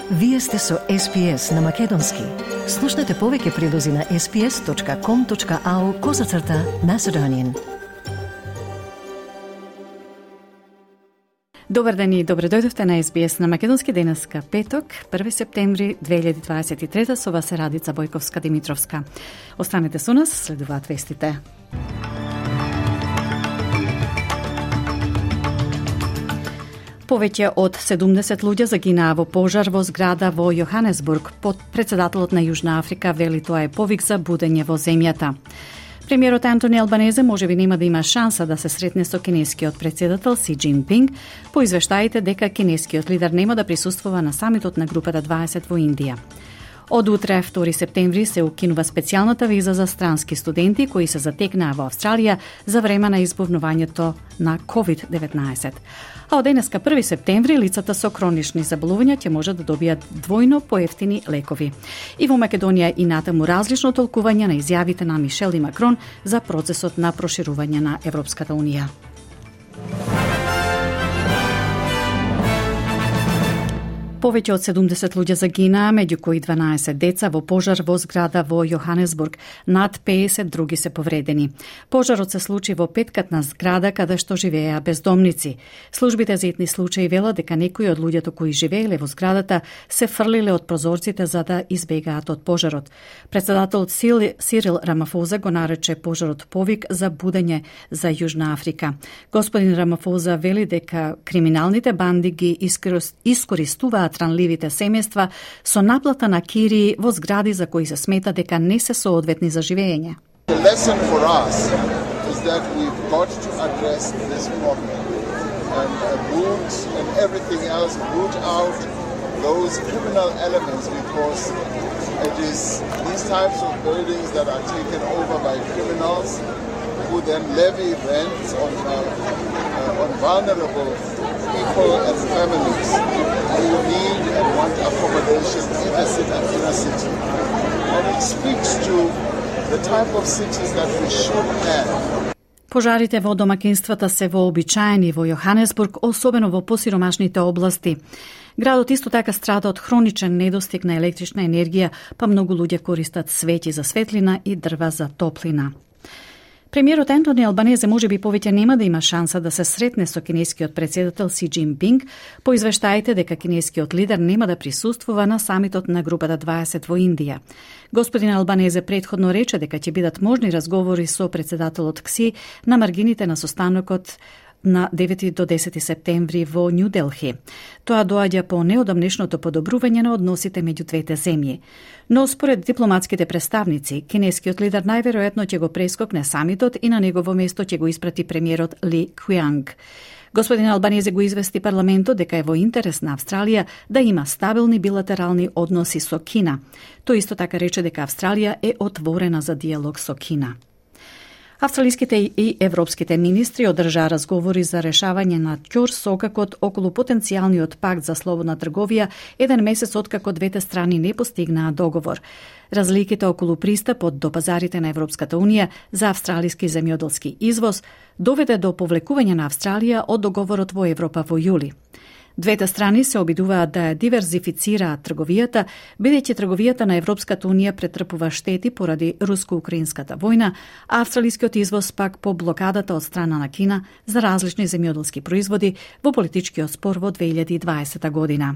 Вие сте со SPS на Македонски. Слушнете повеќе прилози на sps.com.au/Macedonian. Добар ден и добре дојдовте на SBS на Македонски денеска петок, 1 септември 2023, со вас е Радица Бојковска-Димитровска. Останете со нас, следуваат вестите. Повеќе од 70 луѓе загинаа во пожар во зграда во Јоханесбург. Председателот на Јужна Африка вели тоа е повик за будење во земјата. Премиерот Антони Албанезе можеби нема да има шанса да се сретне со кинескиот председател Си Џинпинг по извештаите дека кинескиот лидер нема да присуствува на самитот на групата 20 во Индија. Од утре, 2 септември, се укинува специјалната виза за странски студенти кои се затекнаа во Австралија за време на избувнувањето на COVID-19. А од денеска 1 септември лицата со хронични заболувања ќе може да добијат двојно поевтини лекови. И во Македонија и натаму различно толкување на изјавите на Мишел и Макрон за процесот на проширување на Европската Унија. Повеќе од 70 луѓе загинаа, меѓу кои 12 деца во пожар во зграда во Јоханесбург. Над 50 други се повредени. Пожарот се случи во петкатна зграда каде што живееа бездомници. Службите за итни случаи велат дека некои од луѓето кои живееле во зградата се фрлиле од прозорците за да избегаат од пожарот. Председателот Сирил Рамафоза го нарече пожарот повик за будење за Јужна Африка. Господин Рамафоза вели дека криминалните банди ги искористуваат ранливите семејства со наплата на кири во згради за кои се смета дека не се соодветни за живење. The lesson for us is that we've got to address this problem and root and everything else, root out those criminal elements, because it is these types of buildings that are taken over by criminals who then levy rents on vulnerable people and families who need and want accommodation in a city. And it speaks to the type of cities that we should have. Пожарите во домакинствата се вообичаени во Јоханесбург, особено во посиромашните области. Градот исто така страда од хроничен недостиг на електрична енергија, па многу луѓе користат свеќи за светлина и дрва за топлина. Премиерот Антони Албанезе можеби повеќе нема да има шанса да се сретне со кинескиот председател Си Џинпинг по извештаите дека кинескиот лидер нема да присуствува на самитот на групата 20 во Индија. Господин Албанезе претходно рече дека ќе бидат можни разговори со председателот Кси на маргините на состанокот на 9 до 10 септември во Нью Делхи. Тоа доаѓа по неодамнешното подобрување на односите меѓу двете земји. Но според дипломатските представници, кинескиот лидер најверојатно ќе го прескокне самитот и на негово место ќе го испрати премиерот Ли Кујанг. Господин Албанезе го извести парламентот дека е во интерес на Австралија да има стабилни билатерални односи со Кина. Тој исто така рече дека Австралија е отворена за диалог со Кина. Австралиските и европските министри одржаа разговори за решавање на ќор сокакот околу потенцијалниот пакт за слободна трговија еден месец откако двете страни не постигнаа договор. Разликите околу пристапот до пазарите на Европската Унија за австралиски земјоделски извоз доведе до повлекување на Австралија од договорот во Европа во јули. Двете страни се обидуваат да диверзифицираат трговијата, бидејќи трговијата на Европската Унија претрпува штети поради руско-украинската војна, а австралискиот извоз пак по блокадата од страна на Кина за различни земјоделски производи во политичкиот спор во 2020 година.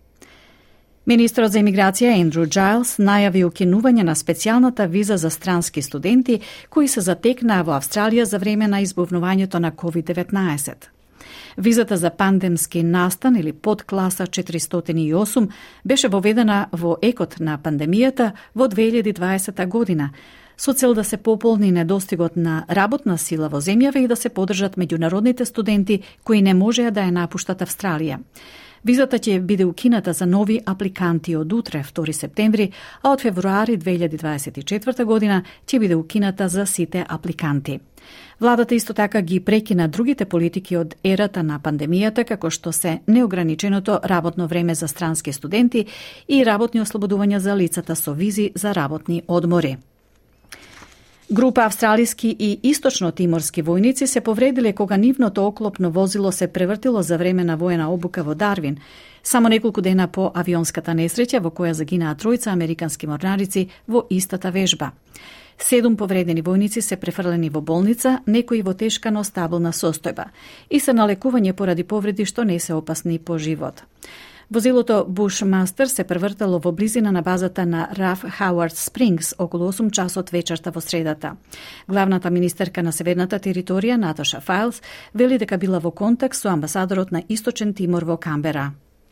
Министрот за имиграција Ендрю Џајлс најави укинување на специјалната виза за странски студенти кои се затекнаа во Австралија за време на избувнувањето на COVID-19. Визата за пандемски настан или подкласа 408 беше воведена во екот на пандемијата во 2020 година, со цел да се пополни недостигот на работна сила во земјава и да се поддржат меѓународните студенти кои не можеа да ја напуштат Австралија. Визата ќе биде укината за нови апликанти од утре, 2 септември, а од февруари 2024 година ќе биде укината за сите апликанти. Владата исто така ги прекина другите политики од ерата на пандемијата, како што се неограниченото работно време за странски студенти и работни ослободувања за лицата со визи за работни одмори. Група австралијски и источно-тиморски војници се повредиле кога нивното оклопно возило се превртило за време на воена обука во Дарвин, само неколку дена по авионската несреќа во која загинаа тројца американски морнарици во истата вежба. 7 повредени војници се префрлени во болница, некои во тешка но стабилна состојба и се на лекување поради повреди што не се опасни по живот. Возилото Bushmaster се превртало во близина на базата на RAF Howard Springs околу 8 часот вечерта во средата. Главната министерка на Северната територија Наташа Файлс вели дека била во контакт со амбасадорот на Источен Тимор во Камбера.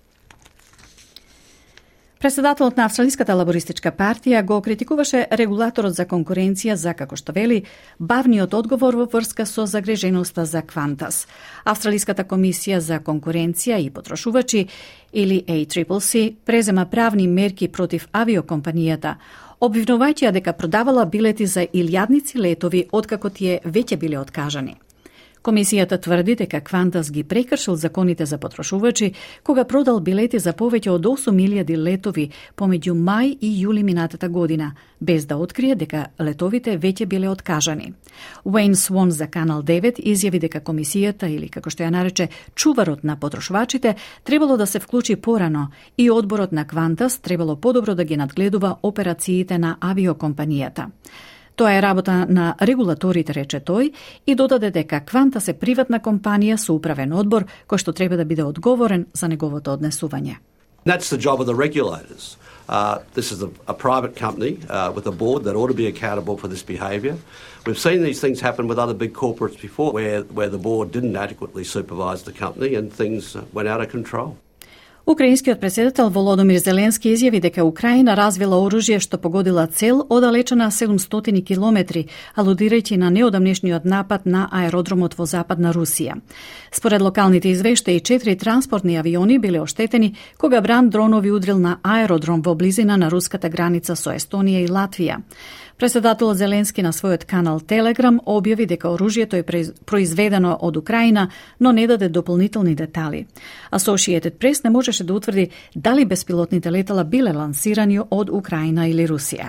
Председателот на Австралиската лабористичка партија го критикуваше регулаторот за конкуренција за, како што вели, бавниот одговор во врска со загреженоста за Qantas. Австралиската комисија за конкуренција и потрошувачи, или ACCC, презема правни мерки против авиокомпанијата, обвинувајќи ја дека продавала билети за илјадници летови откако тие веќе биле откажани. Комисијата тврди дека Qantas ги прекршил законите за потрошувачи кога продал билети за повеќе од 8.000 летови помеѓу мај и јули минатата година, без да открие дека летовите веќе биле откажани. Уейн Свон за Канал 9 изјави дека комисијата, или како што ја нарече чуварот на потрошувачите, требало да се вклучи порано и одборот на Qantas требало подобро да ги надгледува операциите на авиокомпанијата. Тоа е работа на регулаторите, рече тој, и додаде дека Qantas е приватна компанија со управен одбор кој што треба да биде одговорен за неговото однесување. That's the job of the regulators. This is a private company with a board that ought to be accountable for this behaviour. We've seen these things happen with other big corporates before where the board didn't adequately supervise the company and things went out of control. Украинскиот председател Володомир Зеленски изјави дека Украина развила оружје што погодила цел оддалечена 700 километри, алудирајќи на неодамнешниот напад на аеродромот во Западна Русија. Според локалните извештаи, 4 транспортни авиони биле оштетени кога бран дронови удрил на аеродром во близина на руската граница со Естонија и Латвија. Председателот Зеленски на својот канал Телеграм објави дека оружјето е произведено од Украина, но не даде дополнителни детали. Associated Press не можеше да утврди дали беспилотните летала биле лансирани од Украина или Русија.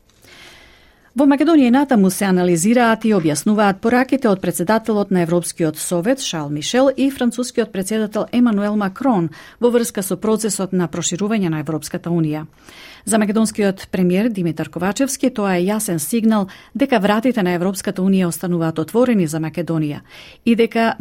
Во Македонија и натаму се анализираат и објаснуваат пораките од председателот на Европскиот совет Шарл Мишел и францускиот председател Емануел Макрон во врска со процесот на проширување на Европската унија. За македонскиот премиер Димитар Ковачевски тоа е јасен сигнал дека вратите на Европската унија остануваат отворени за Македонија и дека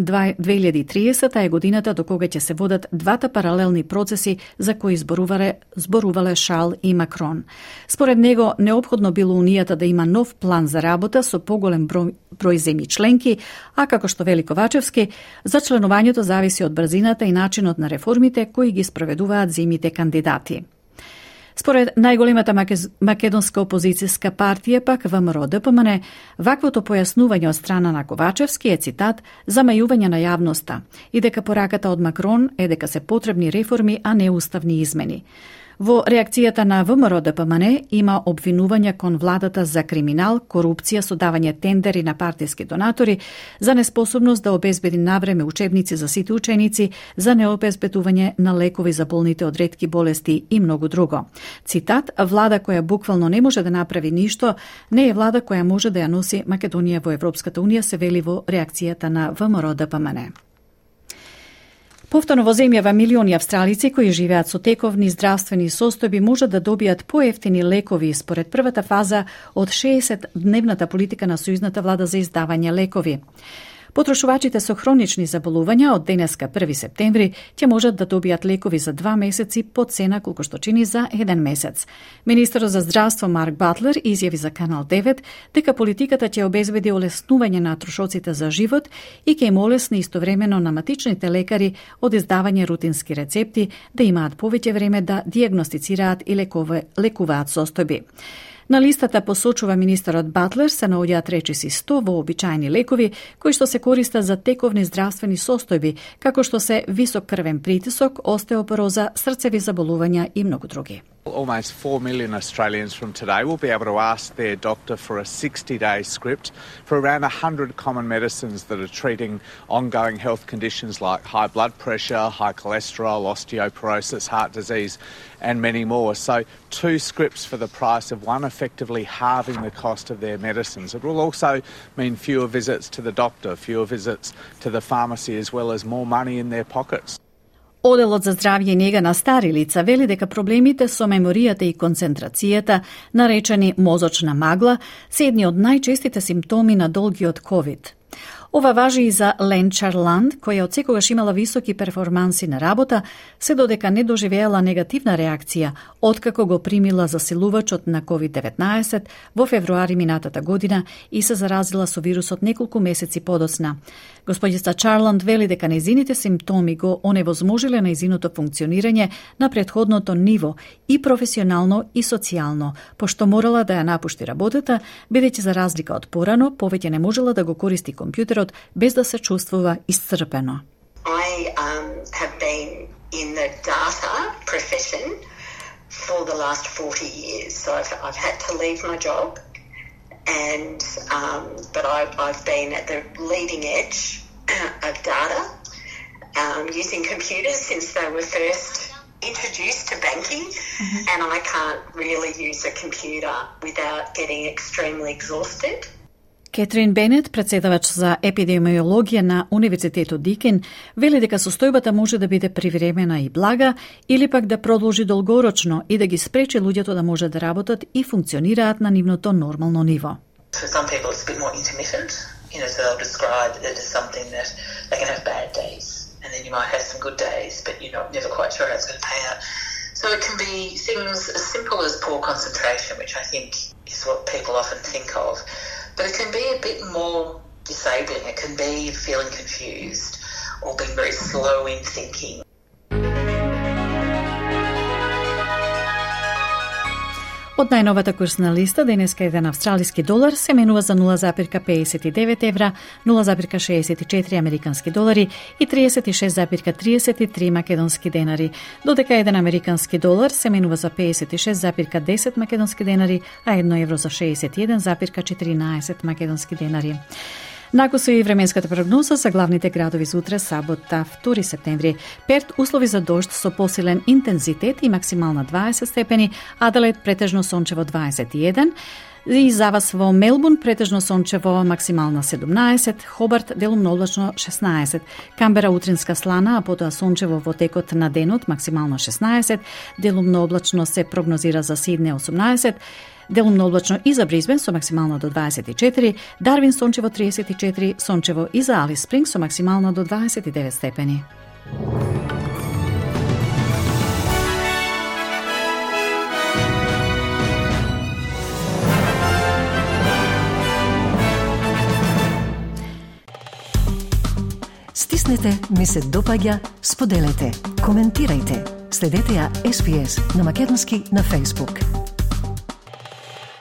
2030 е годината до кога ќе се водат двата паралелни процеси за кои зборувале Шарл и Макрон. Според него неопходно било унијата да има нов план за работа со поголем број земји членки, а како што вели Ковачевски, за членувањето зависи од брзината и начинот на реформите кои ги спроведуваат земјите кандидати. Според најголемата македонска опозицијска партија, пак ВМРО-ДПМН, ваквото појаснување од страна на Ковачевски е цитат замајување на јавноста и дека пораката од Макрон е дека се потребни реформи, а не уставни измени. Во реакцијата на ВМРО-ДПМН има обвинувања кон владата за криминал, корупција со давање тендери на партиски донатори, за неспособност да обезбеди навреме учебници за сите ученици, за необезбедување на лекови за болните од ретки болести и многу друго. Цитат, влада која буквално не може да направи ништо, не е влада која може да ја носи Македонија во Европската унија, се вели во реакцијата на ВМРО-ДПМН. Повторно во земјава милиони австралици кои живеат со тековни здравствени состојби можат да добијат поевтини лекови според првата фаза од 60-дневната политика на сојузната влада за издавање лекови. Потрошувачите со хронични заболувања од денеска 1 септември ќе можат да добијат лекови за 2 месеци по цена колку што чини за 1 месец. Министерот за здравство Марк Батлер изјави за Канал 9 дека политиката ќе обезбеди олеснување на трошоците за живот и ќе им олесни истовремено на матичните лекари од издавање рутински рецепти да имаат повеќе време да дијагностицираат и лекуваат состојби. На листата, посочува министерот Батлер, се наоѓаат речиси 100 вообичаени лекови кои што се користат за тековни здравствени состојби, како што се висок крвен притисок, остеопороза, срцеви заболувања и многу други. Almost 4 million Australians from today will be able to ask their doctor for a 60-day script for around 100 common medicines that are treating ongoing health conditions like high blood pressure, high cholesterol, osteoporosis, heart disease and many more. So 2 scripts for the price of one, effectively halving the cost of their medicines. It will also mean fewer visits to the doctor, fewer visits to the pharmacy, as well as more money in their pockets. Оделот за здравје и нега на стари лица вели дека проблемите со меморијата и концентрацијата, наречени мозочна магла, се едни од најчестите симптоми на долгиот ковид. Ова важи и за Лен Чарланд, која од секогаш имала високи перформанси на работа, се додека не доживеала негативна реакција, откако го примила засилувачот на COVID-19 во февруари минатата година и се заразила со вирусот неколку месеци подоцна. Господица Чарланд вели дека нејзините симптоми го оневозможиле нејзиното функционирање на претходното ниво и професионално и социјално, пошто морала да ја напушти работата, бидејќи за разлика од порано, повеќе не можела да го користи компјутерот без да се чувствува исцрпено. I have been in the data profession for the last 40 years, so I've had to leave my job. And but I've been at the leading edge of data, using computers since they were first introduced to banking, and I can't really use a computer without getting extremely exhausted. Кетрин Бенет, председавач за епидемиологија на Универзитетот Дикин, вели дека состојбата може да биде привремена и блага или пак да продолжи долгорочно и да ги спречи луѓето да може да работат и функционираат на нивното нормално ниво. For some people it's a bit more intermittent, so they'll describe it as something that they can have bad days and then you might have some good days, but you're never quite sure how it's going to pay out. So it can be things as simple as poor concentration, which I think is what people often think of. But it can be a bit more disabling. It can be feeling confused or being very slow in thinking. Од најновата курсна листа, денеска еден австралиски долар се менува за 0,59 евра, 0,64 американски долари и 36,33 македонски денари, додека еден американски долар се менува за 56,10 македонски денари, а 1 евро за 61,14 македонски денари. Нако се и временската прогноза за главните градови за утре, сабота, 2 септември. Перт услови за дожд со посилен интензитет и максимална 20 степени, Аделаид претежно сончево 21, и за вас во Мелбурн претежно сончево максимална 17, Хобарт делумно облачно 16, Камбера утринска слана, а потоа сончево во текот на денот максимално 16, делумно облачно се прогнозира за Сидне 18, делумно облачно и за Бризбен со максимално до 24, Дарвин сончево 34, сончево и за Алис Спринг со максимално до 29 степени. Стиснете, ми се допаѓа, споделете, коментирајте. Следете ја SPS на Македонски на Facebook.